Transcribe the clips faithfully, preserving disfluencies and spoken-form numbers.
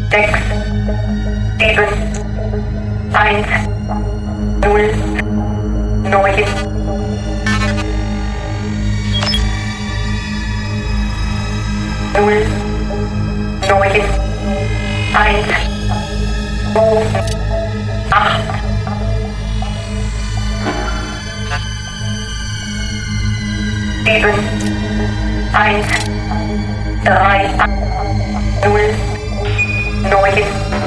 sechs, sieben, eins, null, neun, null, neun, eins, zwei, acht, sieben, eins, drei, null, neun,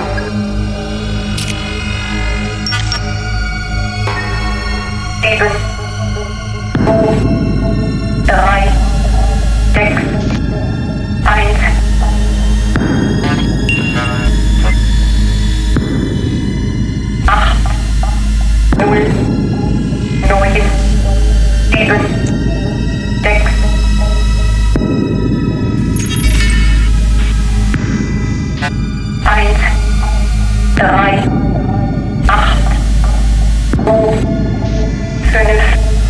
sieben, zwei, drei, sechs, eins, acht, null, neun, sieben, sechs, eins, drei, acht, zwei, fünf,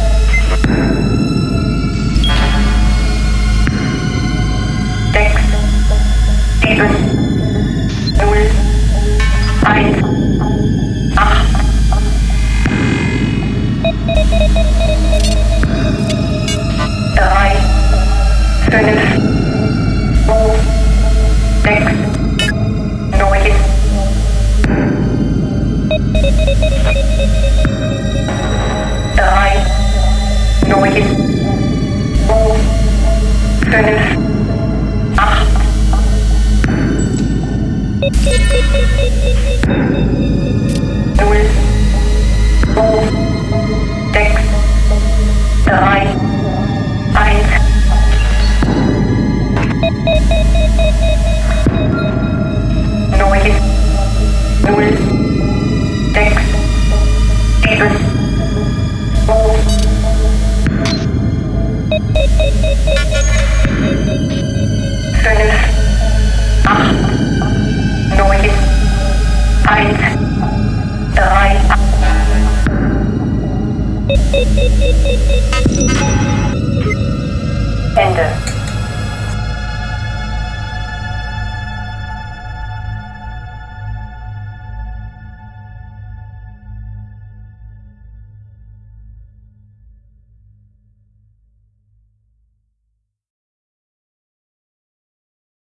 sechs, sieben, null, eins, acht, drei, fünf, zwei, sechs, neun, drei, neun, zwei, fünf, acht.